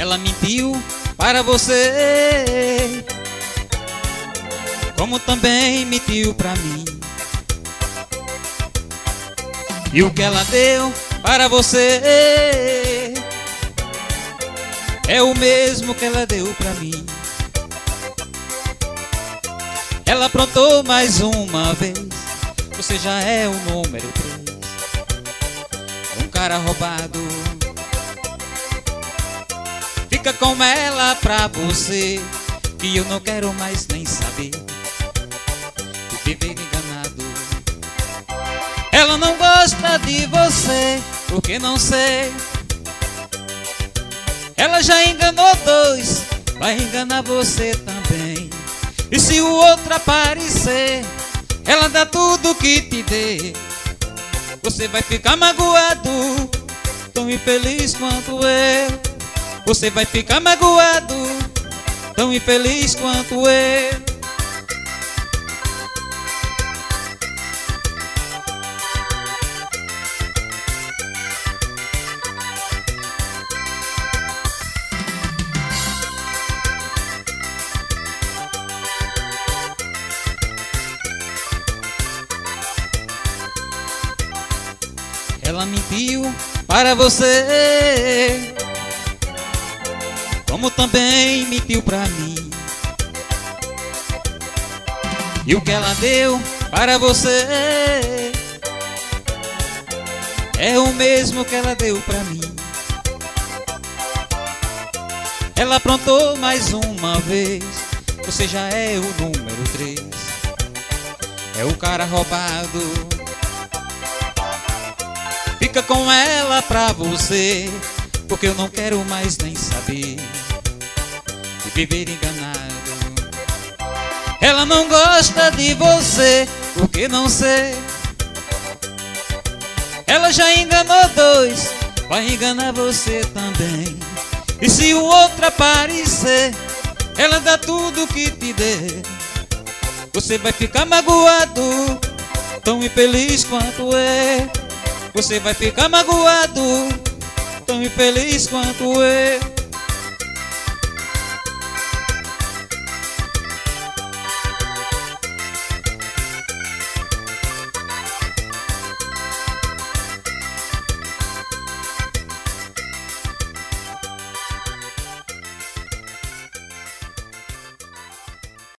Ela mentiu para você, como também mentiu pra mim. E o que ela deu para você é o mesmo que ela deu pra mim. Ela aprontou mais uma vez, você já é o número 3, um cara roubado. Fica com ela pra você, que eu não quero mais nem saber de viver enganado. Ela não gosta de você, porque não sei. Ela já enganou 2, vai enganar você também. E se o outro aparecer, ela dá tudo que te dê. Você vai ficar magoado, tão infeliz quanto eu. Você vai ficar magoado, tão infeliz quanto eu. Ela mentiu para você, como também mentiu pra mim. E o que ela deu para você é o mesmo que ela deu pra mim. Ela aprontou mais uma vez, você já é o número 3, é o cara roubado. Fica com ela pra você, porque eu não quero mais nem saber de viver enganado. Ela não gosta de você, porque não sei. Ela já enganou 2, vai enganar você também. E se o outro aparecer, ela dá tudo que te dê. Você vai ficar magoado, tão infeliz quanto eu. Você vai ficar magoado, tão infeliz quanto eu.